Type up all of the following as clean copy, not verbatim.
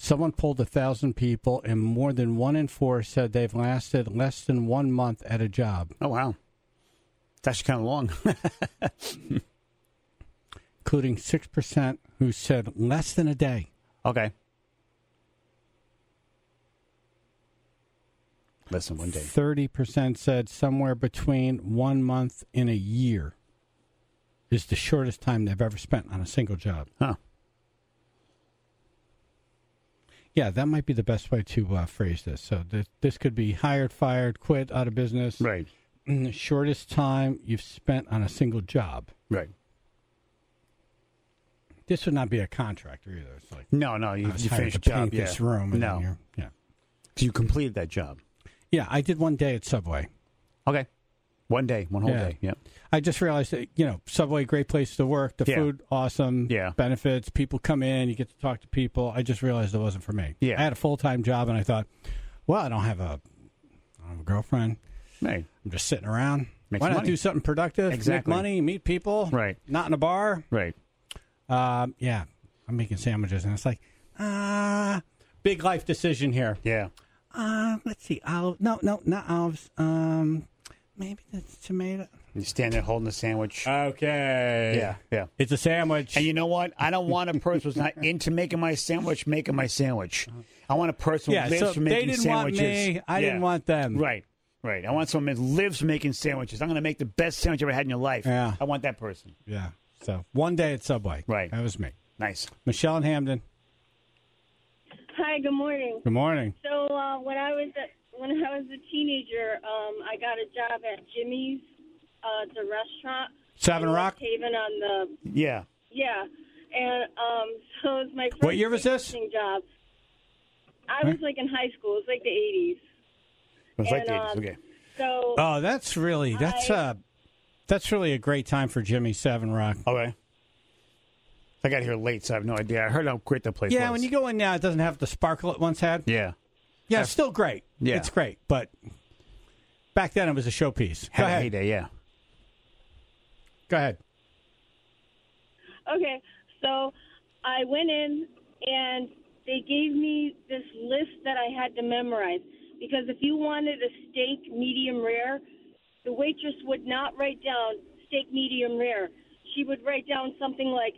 Someone polled 1,000 people, and more than 1 in 4 said they've lasted less than 1 month at a job. Oh, wow. It's actually kind of long. Including 6% who said less than a day. Okay. Less than 1 day. 30% said somewhere between 1 month and a year is the shortest time they've ever spent on a single job. Huh. Yeah, that might be the best way to phrase this. So this could be hired, fired, quit, out of business. Right. The shortest time you've spent on a single job. Right. This would not be a contractor either. It's like No, you finished to job. paint this room. And No. yeah. So you completed that job. Yeah, I did 1 day at Subway. Okay. 1 day, one whole day. Yeah. I just realized that, Subway, great place to work. The food, awesome. Yeah. Benefits. People come in. You get to talk to people. I just realized it wasn't for me. Yeah. I had a full-time job, and I thought, well, I don't have a girlfrime. Right. I'm just sitting around. Make Why some not money. do something productive? Exactly. Make money, meet people. Right. Not in a bar. Right. Yeah. I'm making sandwiches, and it's like, big life decision here. Yeah. Let's see. Olive. No, not olives. Maybe that's tomato. You stand there holding the sandwich. Okay. Yeah. It's a sandwich. And you know what? I don't want a person who's not into making my sandwich. I want a person who lives so for they making didn't sandwiches. want me. I didn't want them. Right. I want someone that lives for making sandwiches. I'm going to make the best sandwich you ever had in your life. Yeah. I want that person. Yeah. So 1 day at Subway. Right. That was me. Nice. Michelle in Hamden. Hi, good morning. Good morning. So when I was a teenager, I got a job at Jimmy's, the restaurant. Seven in Rock? West Haven on the Yeah. and so it was my first What year was this? job. I was like in high school. It was like the 80s. It was like And, the 80s. Okay. So Oh, that's really a great time for Jimmy Seven Rock. Okay. I got here late, so I have no idea. I heard how great that place was. Yeah, when you go in now, it doesn't have the sparkle it once had. Yeah. Yeah, it's still great. Yeah. It's great, but back then it was a showpiece. Go Had a ahead. heyday, yeah. Go ahead. okay, so I went in and they gave me this list that I had to memorize because if you wanted a steak medium rare, the waitress would not write down steak medium rare. She would write down something like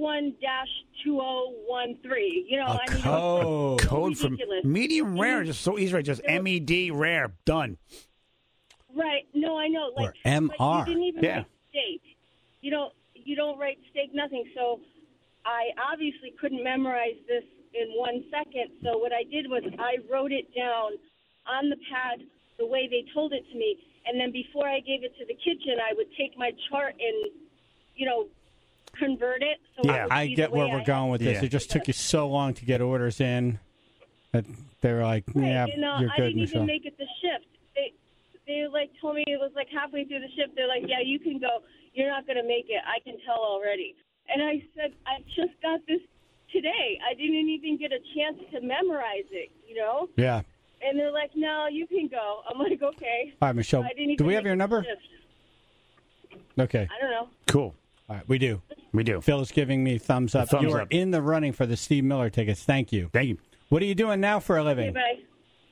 A1-2013. You know, Code for ridiculous. medium rare, just so easy, right? Just MED rare, done. Right. No, I know. Like Or MR. But you didn't even Yeah. write steak. You don't write steak, nothing. So I obviously couldn't memorize this in 1 second. So what I did was I wrote it down on the pad the way they told it to me. And then before I gave it to the kitchen, I would take my chart and, convert it. So Yeah, it would I be get the way where we're I going had with it. this. Yeah. It just took you so long to get orders in that they were like, Right, yeah, and, you're I good, didn't Michelle. even make it the shift. They told me it was like halfway through the shift. They're like, yeah, you can go. You're not going to make it. I can tell already. And I said, I just got this today. I didn't even get a chance to memorize it, Yeah. And they're like, no, you can go. I'm like, okay. All right, Michelle, I didn't do even we have make your it number? the shift. Okay. I don't know. Cool. All right, we do. We do. Phil is giving me thumbs up. Thumbs you are up. in the running for the Steve Miller tickets. Thank you. Thank you. What are you doing now for a living? Okay, bye.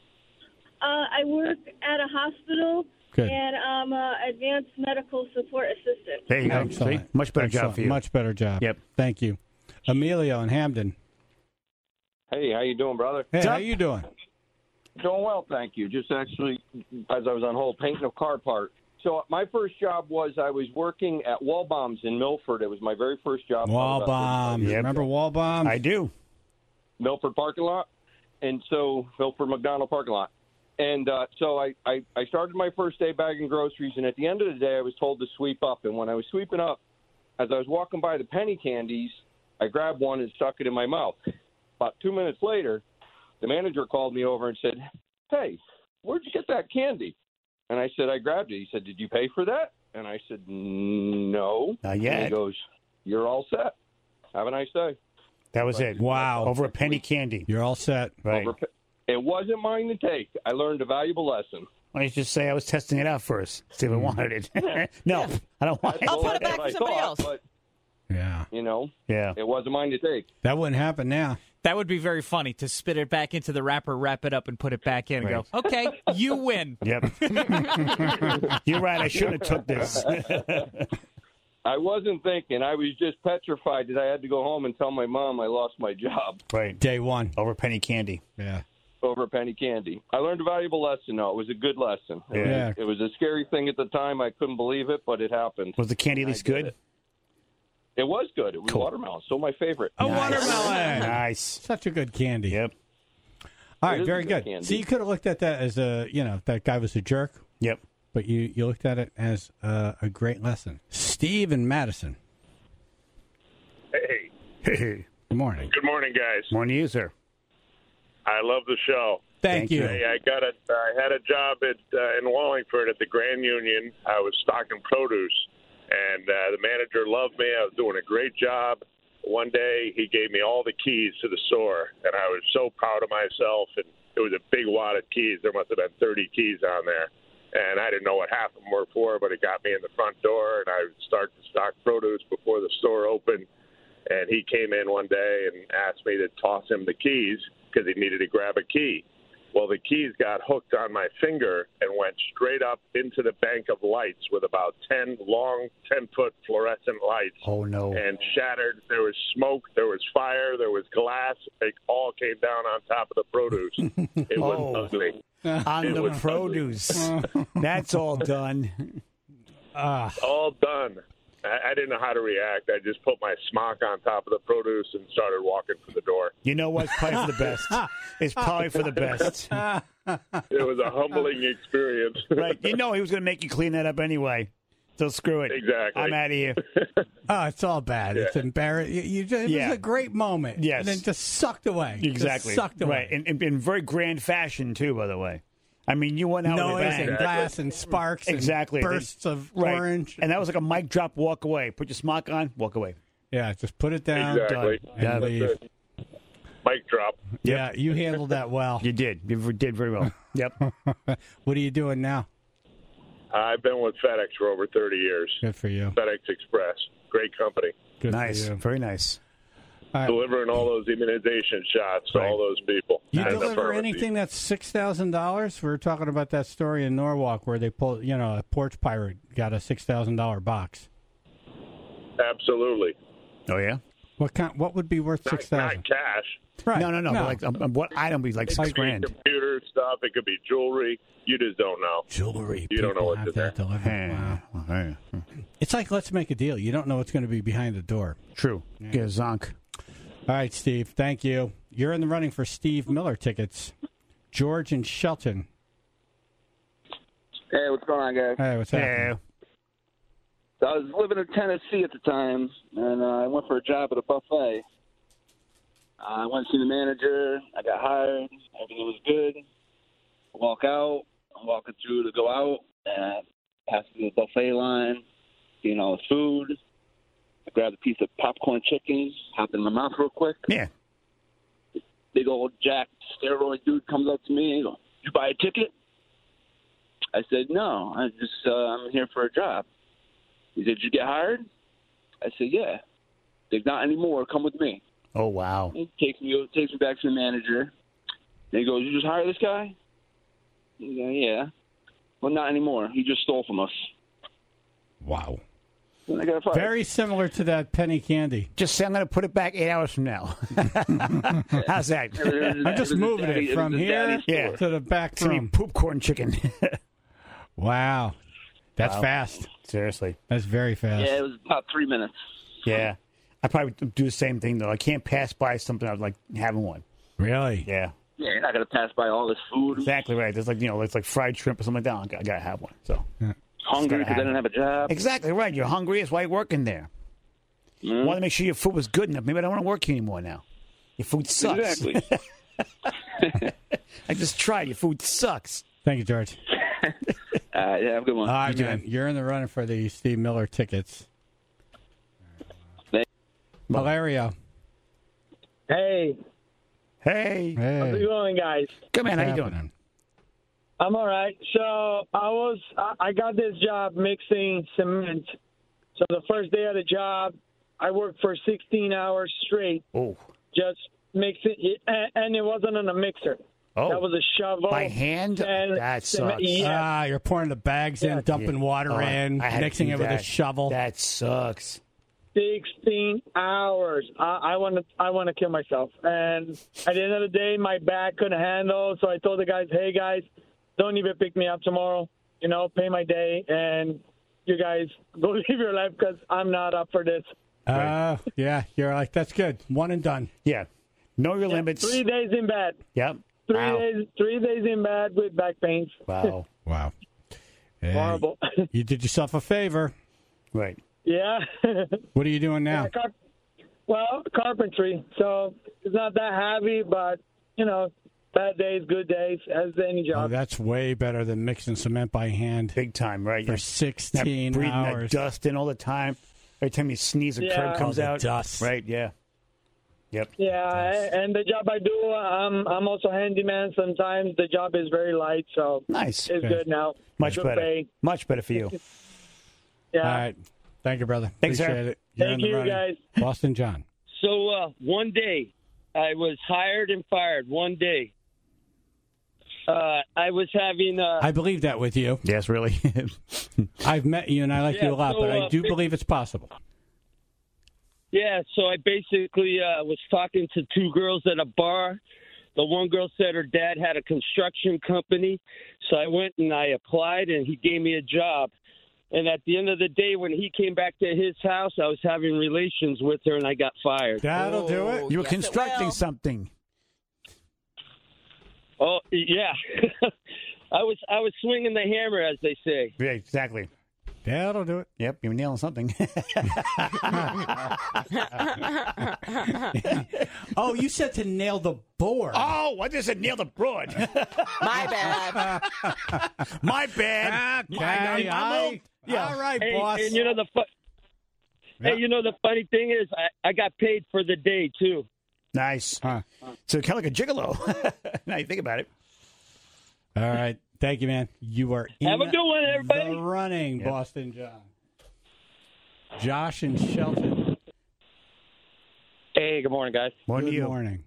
I work at a hospital, Good. and I'm an advanced medical support assistant. There you go. Excellent. See? Much better job Excellent. for you. Much better job. Yep. Thank you. Emilio in Hamden. Hey, how you doing, brother? Hey, What's how up? you doing? Doing well, thank you. Just actually, as I was on hold, painting a car part. So my first job was I was working at Wallbaum's in Milford. It was my very first job. Wallbaum. Yep. Remember Wallbaum? I do. Milford parking lot, and so Milford McDonald parking lot. And so I started my first day bagging groceries, and at the end of the day, I was told to sweep up. And when I was sweeping up, as I was walking by the penny candies, I grabbed one and stuck it in my mouth. About 2 minutes later, the manager called me over and said, hey, where'd you get that candy? And I said, I grabbed it. He said, did you pay for that? And I said, no. Not And yet. he goes, you're all set. Have a nice day. That was it. Wow. Over a penny candy. You're all set. Right. It wasn't mine to take. I learned a valuable lesson. Why don't you just say I was testing it out first? See if I wanted it. No, I don't want it. I'll put it That's back what for I somebody thought, else. But, Yeah. you know, Yeah. it wasn't mine to take. That wouldn't happen now. That would be very funny to spit it back into the wrapper, wrap it up, and put it back in and go, okay, you win. Yep. You're right. I shouldn't have took this. I wasn't thinking. I was just petrified that I had to go home and tell my mom I lost my job. Right. Day one. Over penny candy. Yeah. Over penny candy. I learned a valuable lesson, though. It was a good lesson. Yeah. It was a scary thing at the time. I couldn't believe it, but it happened. Was the candy at least good? It was good. It was watermelon. Still my favorite. A watermelon. Nice. Such a good candy. Yep. All It right, is very a good. good candy. So you could have looked at that as that guy was a jerk, Yep. but you looked at it as a great lesson. Steve and Madison. Hey, Hey. Good morning. good morning, guys. Morning to you, sir. I love the show. Thank you. Hey, I had a job in Wallingford at the Grand Union. I was stocking produce, and the manager loved me. I was doing a great job. One day, he gave me all the keys to the store, and I was so proud of myself. And it was a big wad of keys. There must have been 30 keys on there. And I didn't know what half of them were for, but it got me in the front door, and I would start to stock produce before the store opened. And he came in one day and asked me to toss him the keys because he needed to grab a key. Well, the keys got hooked on my finger and went straight up into the bank of lights with about 10 long 10-foot fluorescent lights. Oh, no. And shattered. There was smoke, there was fire, there was glass. They all came down on top of the produce. It was ugly. On It the was produce. That's all done. All done. I didn't know how to react. I just put my smock on top of the produce and started walking for the door. You know what? It's probably for the best. It's probably for the best. It was a humbling experience. Right. You know he was going to make you clean that up anyway. So screw it. Exactly. I'm out of here. Oh, it's all bad. It's embarrassing. It was a great moment. Yes. And then just sucked away. Exactly. Just sucked away. Right. And in very grand fashion, too, by the way. I mean, you went out with a Noise bang. and glass and sparks Exactly. and bursts of Right. orange. And that was like a mic drop, walk away. Put your smock on, walk away. Yeah, just put it down. Exactly. And Yeah. leave. That's it. Mic drop. Yeah, you handled that well. You did. You did very well. Yep. What are you doing now? I've been with FedEx for over 30 years. Good for you. FedEx Express. Great company. Good Nice. for you. Very nice. All right. Delivering all those immunization shots to all those people. You And the deliver pharmacy. anything that's $6,000? We were talking about that story in Norwalk where they pulled, a porch pirate got a $6,000 box. Absolutely. Oh, yeah? What would be worth Not $6,000? cash. Right. No. But like, what item would be like It could be $6,000? computer stuff. It could be jewelry. You just don't know. Jewelry. You don't know People what's have in there. that delivered. Wow. It's like let's make a deal. You don't know what's going to be behind the door. True. Get a zonk. All right, Steve. Thank you. You're in the running for Steve Miller tickets. George and Shelton. Hey, what's going on, guys? Hey, what's happening? So I was living in Tennessee at the time, and I went for a job at a buffet. I went to see the manager. I got hired. Everything was good. I walk out. I'm walking through to go out, and I pass through the buffet line, seeing all the food. I grabbed a piece of popcorn chicken, hopped in my mouth real quick. Yeah. Big old jacked steroid dude comes up to me and goes, "You buy a ticket?" I said, "No, I'm here for a job." He said, "Did you get hired?" I said, "Yeah." He said, "Not anymore. Come with me." Oh, wow. He takes me back to the manager. And he goes, "You just hired this guy?" I go, "Yeah." "Well, not anymore. He just stole from us." Wow. Then I got fired. Very similar to that penny candy. Just say I'm going to put it back 8 hours from now. How's that? I'm just moving it from here Yeah. to the back It's going to room. be popcorn chicken. Wow. That's Wow. fast. Seriously. That's very fast. Yeah, it was about 3 minutes. Yeah. I probably would do the same thing, though. I can't pass by something I'd like having one. Really? Yeah. Yeah, you're not going to pass by all this food. Exactly right. There's like, it's like fried shrimp or something like that. I got to have one. So Hungry because I happen. didn't have a job. Exactly right. You're hungry. That's why you're working there. Mm-hmm. Want to make sure your food was good enough. Maybe I don't want to work here anymore now. Your food sucks. Exactly. I just tried. Your food sucks. Thank you, George. Yeah, have a good one. All right, man. You're in the running for the Steve Miller tickets. Thank- Valerio. Hey, Hey. how's it going, guys? Good man. How you What's doing? happening? I'm all right. So I got this job mixing cement. So the first day of the job, I worked for 16 hours straight, Oh. just mixing, and it wasn't on a mixer. Oh. That was a shovel. By hand? And That sucks. Yeah. You're pouring the bags in, dumping water in, I had to mixing do it with a that. shovel. That sucks. 16 hours. I want to kill myself. And at the end of the day, my back couldn't handle. So I told the guys, "Hey guys, don't even pick me up tomorrow. You know, pay my day, and you guys go live your life because I'm not up for this." Yeah, you're like, that's good. One and done. Yeah. Know your limits. 3 days in bed. Yep. 3 Wow. days. 3 days in bed with back pains. Wow. Wow. Hey, Horrible. You did yourself a favor. Right. Yeah. What are you doing now? Well, carpentry. So it's not that heavy, but, you know, bad days, good days, as any Oh, job. that's way better than mixing cement by hand Big time, right? for 16 breathing hours. that dust in all the time. Every time you sneeze, a Yeah. curb comes Oh, the out. dust. Right, yeah. Yep. Yeah, and the job I do, I'm also handyman. Sometimes the job is very light, so Nice. it's good now. Much Good better. pay. Much better for you. Yeah. All right. Thank you, brother. Thanks, sir. Appreciate it. You're Thank in the you, running. guys. Boston John. So one day, I was hired and fired. One day, I was having. I believe that with you. Yes, really. I've met you and I like Yeah, you a lot, so, but I do believe it's possible. Yeah, so I basically was talking to two girls at a bar. The one girl said her dad had a construction company, so I went and I applied, and he gave me a job. And at the end of the day, when he came back to his house, I was having relations with her, and I got fired. That'll do it. You were Yes, it constructing will. something. Oh yeah, I was swinging the hammer, as they say. Yeah, exactly. That'll do it. Yep, you were nailing something. Oh, you said to nail the board. Oh, I just said nail the broad. My bad. My bad. Okay, all right, Hey, boss. and you know hey, you know the funny thing is, I got paid for the day too. Nice. Huh. So kind of like a gigolo. Now you think about it. All right. Thank you, man. You are in Have a good one, everybody. the running, Boston John. Josh and Shelton. Hey, good morning, guys. Morning to Good you. morning.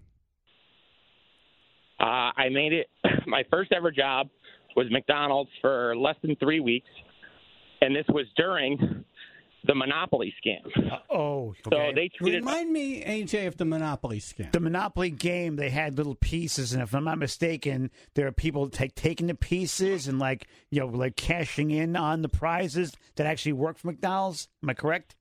I made it. My first ever job was McDonald's for less than 3 weeks, and this was during the Monopoly scam. Oh, So okay. they treated Remind me, AJ, of the Monopoly scam. The Monopoly game, they had little pieces, and if I'm not mistaken, there are people taking the pieces and like cashing in on the prizes that actually work for McDonald's. Am I correct?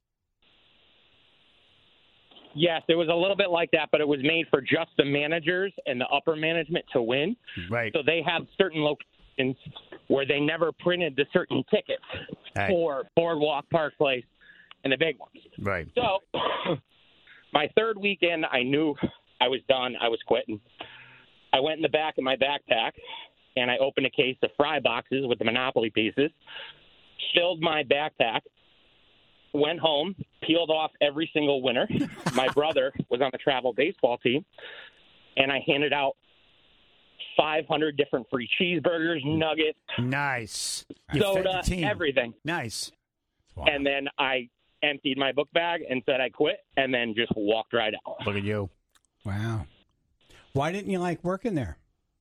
Yes, it was a little bit like that, but it was made for just the managers and the upper management to win. Right. So they have certain locations where they never printed the certain tickets Right. for Boardwalk, Park Place, and the big ones. Right. So my third weekend, I knew I was done. I was quitting. I went in the back of my backpack, and I opened a case of fry boxes with the Monopoly pieces, filled my backpack, went home, peeled off every single winner. My brother was on the travel baseball team, and I handed out 500 different free cheeseburgers, nuggets, Nice. You fed soda, the team. everything. Nice. And then I emptied my book bag and said I quit, and then just walked right out. Look at you. Wow. Why didn't you like working there?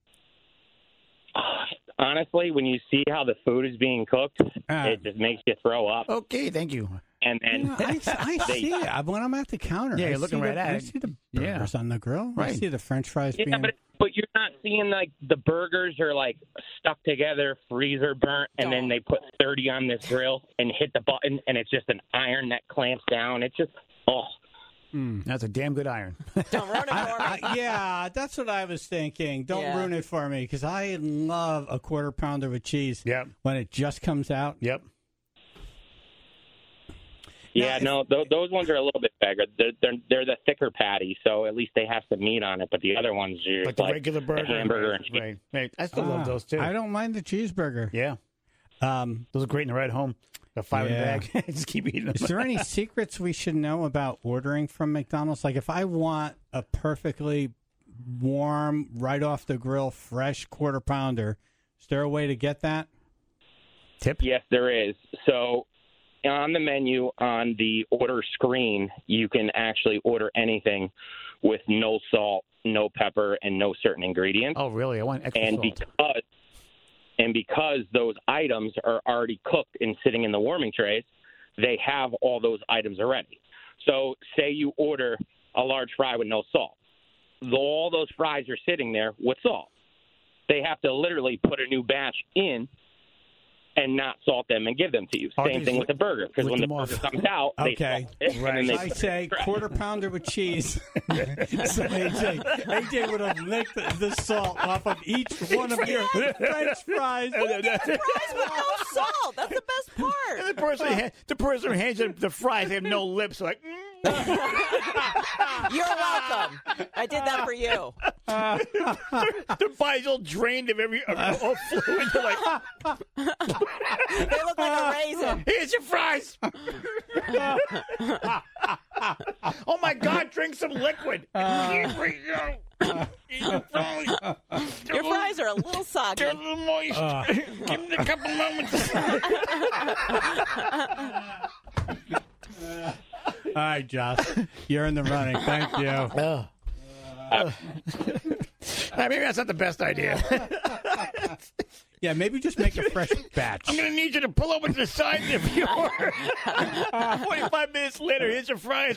Honestly, when you see how the food is being cooked, it just makes you throw up. Okay, thank you. And then You know, I see it. When I'm at the counter, Yeah, I you're looking see right the, at I it. see the Yeah. burgers on the grill. I Right. see the French fries yeah, being. but you're not seeing like the burgers are like stuck together, freezer burnt, and then they put 30 on this grill and hit the button, and it's just an iron that clamps down. It's just That's a damn good iron. Don't ruin it for me. Yeah, that's what I was thinking. Don't Yeah. ruin it for me because I love a quarter pounder with cheese. Yep. When it just comes out. Yep. Yeah, no, those ones are a little bit bigger. They're the thicker patty, so at least they have some meat on it. But the other ones are Like the regular burger. the hamburger and Right. Right. I still love those too. I don't mind the cheeseburger. Yeah. Those are great in the ride home. A 5 in the Yeah. bag. Just keep eating them. Is there any secrets we should know about ordering from McDonald's? Like if I want a perfectly warm, right off the grill, fresh quarter pounder, is there a way to get that? Tip? Yes, there is. So on the menu on the order screen, you can actually order anything with no salt, no pepper, and no certain ingredients. Oh, really? I want extra salt. Because those items are already cooked and sitting in the warming trays, they have all those items already. So say you order a large fry with no salt. All those fries are sitting there with salt. They have to literally put a new batch in and not salt them and give them to you. Same thing with the burger, because when the burger comes out, they salt it, and then they I say quarter pounder with cheese. So AJ would have licked the salt off of each one of your French fries. Fries with no salt. That's the best part. And the person who hands you the fries, they have no lips. Like, You're welcome. I did that for you. The fries all drained of all fluid. They're like, they look like a raisin. Here's your fries. Oh my God! Drink some liquid. Your fries are a little soggy. They're a little moist. Give me a couple moments. All right, Josh, you're in the running. Thank you. Maybe that's not the best idea. Yeah, maybe just make a fresh batch. I'm going to need you to pull over to the side of your order. 45 minutes later, here's your fries.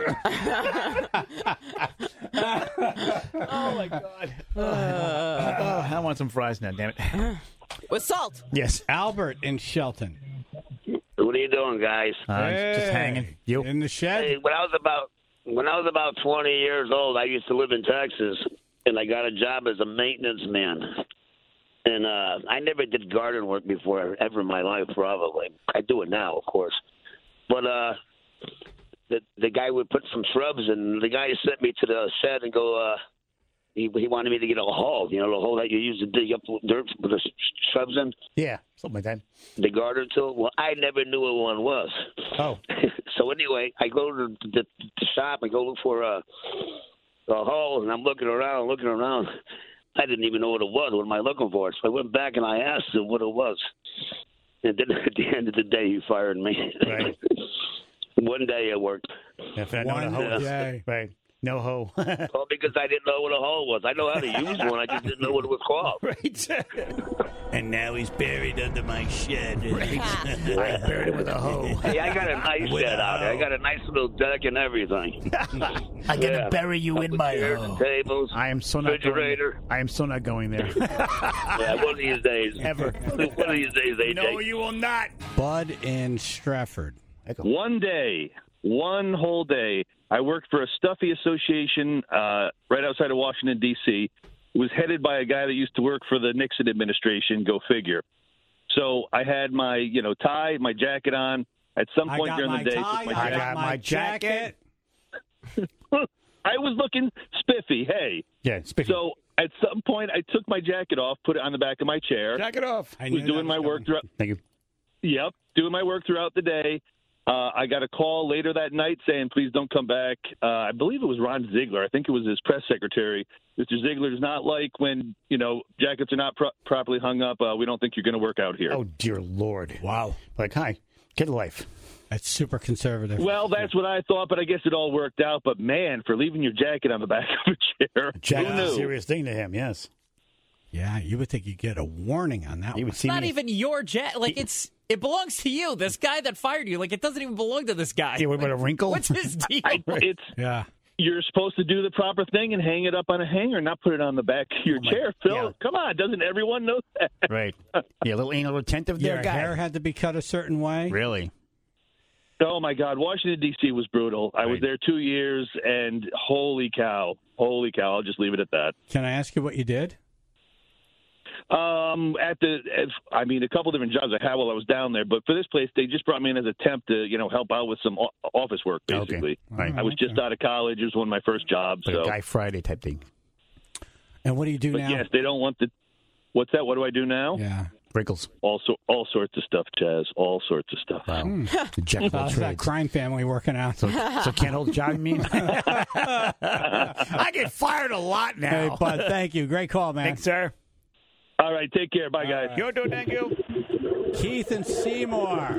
Oh, my God. I want some fries now, damn it. With salt. Yes. Albert in Shelton. What are you doing, guys? Just hanging. You in the shed? Hey, when I was about 20 years old, I used to live in Texas, and I got a job as a maintenance man. And I never did garden work before ever in my life, probably. I do it now, of course. But the guy would put some shrubs, and the guy sent me to the shed and go. He wanted me to get a hoe, the hoe that you use to dig up dirt with the shrubs in. Yeah, something like that. The garden tool. Well, I never knew what one was. Oh. So anyway, I go to the shop and go look for a hoe, and I'm looking around. I didn't even know what it was. What am I looking for? So I went back and I asked him what it was. And then at the end of the day, he fired me. Right. One day it worked. One day. Right. No hoe. Well, because I didn't know what a hoe was. I know how to use one. I just didn't know what it was called. Right. And now he's buried under my shed. Right. I buried him with a hoe. Hey, I got a nice shed out there. I got a nice little deck and everything. I'm gonna bury you in my hoe. Tables. I am so not going there. I am so not going there. Yeah, one of these days. Ever. One of these days, AJ. No, you will not. Bud in Stratford. One day, one whole day, I worked for a stuffy association right outside of Washington, D.C. It was headed by a guy that used to work for the Nixon administration, go figure. So I had my, tie, my jacket on. At some point during the day, I got my jacket. I was looking spiffy. Hey. Yeah, spiffy. So at some point, I took my jacket off, put it on the back of my chair. Jacket off. I was doing my work throughout. Thank you. Yep, doing my work throughout the day. I got a call later that night saying, please don't come back. I believe it was Ron Ziegler. I think it was his press secretary. Mr. Ziegler does not like when, jackets are not properly hung up. We don't think you're going to work out here. Oh, dear Lord. Wow. Like, hi, get a life. That's super conservative. Well, that's what I thought, but I guess it all worked out. But, man, for leaving your jacket on the back of a chair, Jacket's a serious thing to him, yes. Yeah, you would think you'd get a warning on that one. It's not even your jacket. Like, it belongs to you. This guy that fired you, it doesn't even belong to this guy. Yeah, what about a wrinkle? What's his deal? Yeah. You're supposed to do the proper thing and hang it up on a hanger, not put it on the back of your chair. Phil, yeah. Come on. Doesn't everyone know that? Right. Yeah, a little anal retentive there, Your guy. hair had to be cut a certain way? Really? Oh, my God. Washington, D.C. was brutal. I was there 2 years, and holy cow. I'll just leave it at that. Can I ask you what you did? A couple different jobs I had while I was down there, but for this place, they just brought me in as a temp to, help out with some office work, basically. Okay. Right. I was just out of college. It was one of my first jobs. Like so. a Guy Friday type thing. And what do you do now? Yes, they don't want the. What's that? What do I do now? Yeah. Wrinkles. All sorts of stuff, Chaz. All sorts of stuff. Wow. The jack of all How's that trades. crime family working out? So can't hold a job, you mean? I get fired a lot now. Hey, Bud, thank you. Great call, man. Thanks, sir. All right, take care. Bye, guys. You too, thank you. Keith and Seymour.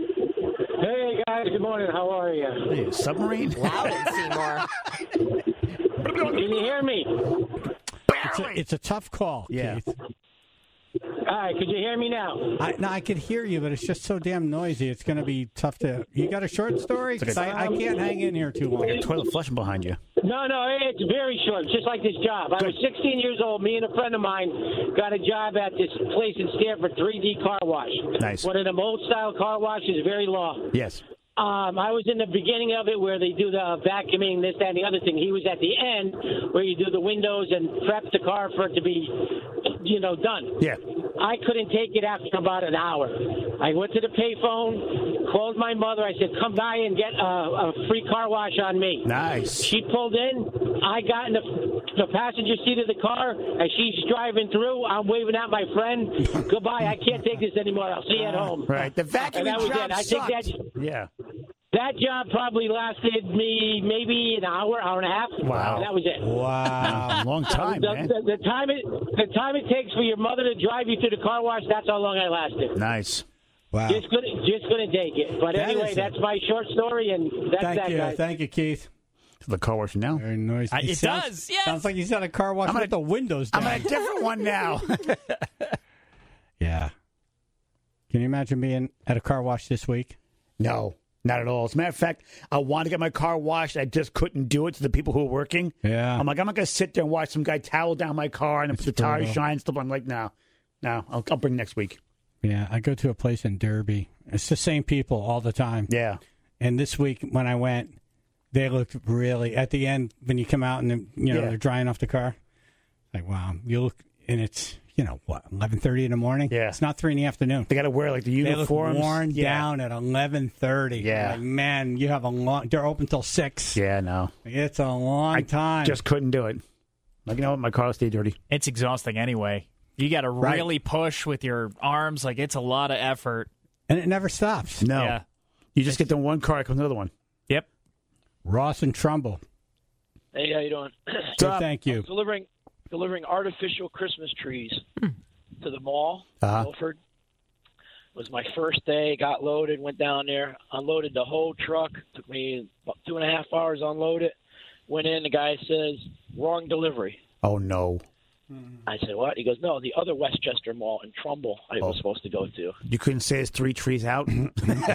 Hey, guys. Good morning. How are you? Hey, submarine? Loud and Seymour. Can you hear me? It's a tough call, Yeah. Keith. All right, could you hear me now? I could hear you, but it's just so damn noisy. It's going to be tough to. You got a short story? 'Cause I can't hang in here too long. Like a toilet flushing behind you. No, it's very short, just like this job. I was 16 years old. Me and a friend of mine got a job at this place in Stanford, 3D Car Wash. Nice. One of them old-style car washes, very long. Yes. I was in the beginning of it where they do the vacuuming, this, that, and the other thing. He was at the end where you do the windows and prep the car for it to be, done. Yeah. I couldn't take it after about an hour. I went to the payphone, called my mother. I said, come by and get a free car wash on me. Nice. She pulled in. I got in the passenger seat of the car, and she's driving through. I'm waving at my friend. Goodbye. I can't take this anymore. I'll see you at home. Right. The vacuuming And that was job it. I think sucked. Yeah. that job probably lasted me maybe an hour and a half. Wow. And that was it. Wow. Long time, man. The time it takes for your mother to drive you to the car wash, that's how long I lasted. Nice. Wow. Just couldn't take it. But That anyway, is that's my short story, and that's that, guys. Thank you, Keith. The car wash now. Very noisy. It does, yes. Sounds like he's at a car wash with the windows down. I'm at a different one now. Yeah. Can you imagine being at a car wash this week? No, not at all. As a matter of fact, I wanted to get my car washed. I just couldn't do it to the people who were working. Yeah. I'm like, I'm not going to sit there and watch some guy towel down my car and put the tires brutal. shine and stuff. I'm like, no, I'll bring next week. Yeah, I go to a place in Derby. It's the same people all the time. Yeah. And this week when I went, they looked really, at the end, when you come out and they're drying off the car, like, wow, you look, and it's, 11:30 in the morning? Yeah. It's not 3 in the afternoon. They got to wear like the uniforms. They look worn down at 11:30. Yeah. Like, man, you have they're open till 6. Yeah, no. It's a long time. Just couldn't do it. Like, my car will stay dirty. It's exhausting anyway. You got to really push with your arms. Like, it's a lot of effort. And it never stops. No. Yeah. You just get the one car, comes another one. Yep. Ross and Trumbull. Hey, how you doing? Good, thank you. Delivering artificial Christmas trees to the mall, Milford. It was my first day. Got loaded, went down there, unloaded the whole truck. Took me about 2.5 hours to unload it. Went in, the guy says, wrong delivery. Oh, no. I said, what? He goes, no, the other Westchester Mall in Trumbull I was supposed to go to. You couldn't say it's 3 trees out? You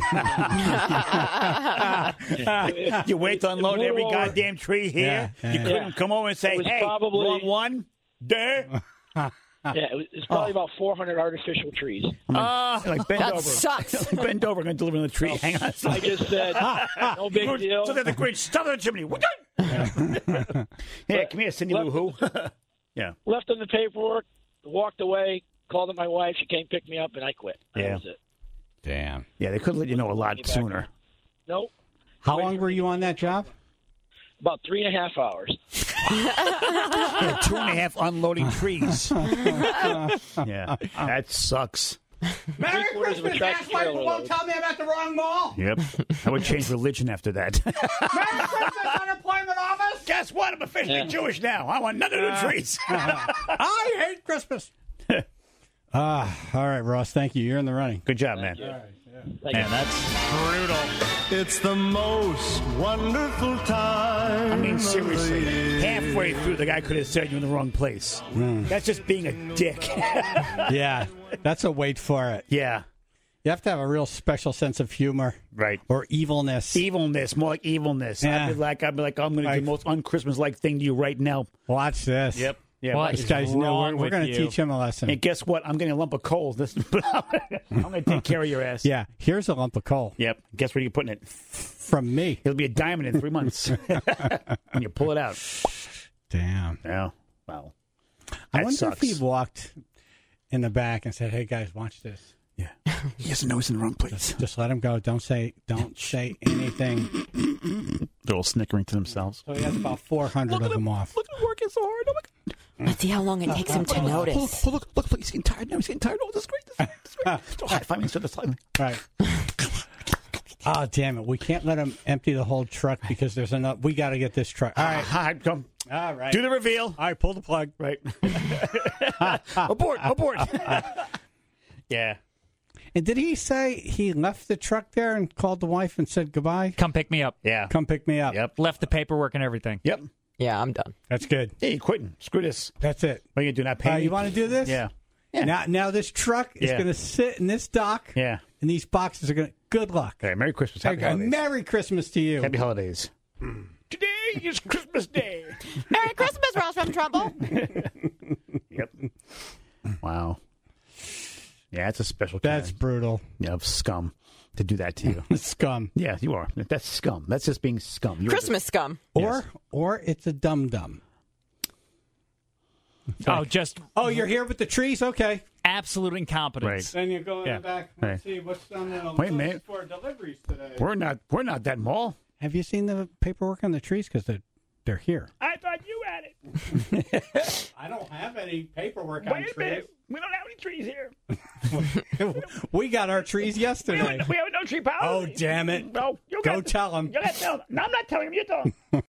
wait to unload every goddamn tree here? You couldn't come over and say, hey, wrong one? There? Yeah, it's probably about 400 artificial trees. Like bend that over. sucks. Bend over, going to deliver the tree. Hang on. I just said, no big deal. So the Grinch, stop the chimney. Hey, come here, Cindy Lou Who. Yeah. Left on the paperwork, walked away, called up my wife. She came pick me up, and I quit. That was it. Damn. Yeah, they could let you know a lot sooner. Nope. How long were you on that job? About 3.5 hours. 2.5 unloading trees. Yeah, that sucks. Merry Christmas, Christmas, asswipe, who won't tell me I'm at the wrong mall? Yep. I would change religion after that. Merry Christmas, unemployment office? Guess what? I'm officially Jewish now. I want none of the trees. I hate Christmas. All right, Ross, thank you. You're in the running. Good job, man. Man, that's brutal. It's the most wonderful time. I mean, seriously, halfway through, the guy could have said you're in the wrong place. That's just being a dick. Yeah, that's a wait for it. Yeah. You have to have a real special sense of humor. Right. Or evilness. Evilness, more like evilness. Yeah. I'd be like, I'm going to do the most un-Christmas-like thing to you right now. Watch this. Yep. Yeah, What This is guy's wrong we're with going to you? teach him a lesson. And guess what? I'm getting a lump of coal. I'm going to take care of your ass. Yeah, here's a lump of coal. Yep. Guess where you're putting it? From me. It'll be a diamond in 3 months when you pull it out. Damn. Yeah. Wow. I That wonder sucks. if he walked in the back and said, "Hey guys, watch this." Yeah. He doesn't know he's in the wrong place. Just let him go. Don't say anything. They're all snickering to themselves. So he has about 400 of them off. Look at him working so hard. Oh my God. Let's see how long it takes him to notice. Look, he's getting tired now. He's getting tired. Oh, this is great. This is great. So high five me instead of slightly. Right. Oh, damn it. We can't let him empty the whole truck because there's enough. We got to get this truck. All right. Hi, come. All right. Do the reveal. All right, pull the plug. Right. Abort. Yeah. And did he say he left the truck there and called the wife and said goodbye? Come pick me up. Yeah. Come pick me up. Yep. Left the paperwork and everything. Yep. Yeah, I'm done. That's good. Hey, quitting. Screw this. That's it. What are you going to do? Not pay me? You want to do this? Yeah. Now this truck is going to sit in this dock. Yeah. And these boxes are going to. Good luck. Okay, Merry Christmas. Happy holidays. Merry Christmas to you. Happy holidays. Today is Christmas Day. Merry Christmas, Ross from Trumbull. Yep. Wow. Yeah, it's a special That's brutal. Yeah, of scum to do that to you. Scum. Yeah, you are. That's scum. That's just being scum. You're Christmas scum. Or it's a dum-dum. Oh, you're here with the trees? Okay. Absolute incompetence. Then you go in the back. Let's see what's on the list for deliveries today. We're not that mall. Have you seen the paperwork on the trees? Because they're here. I thought you had it. I don't have any paperwork on trees. Wait a minute. We don't have any trees here. We got our trees yesterday. We have no tree policy. Oh, damn it. No, you Go tell them. You got to tell them. No, I'm not telling them. You tell them.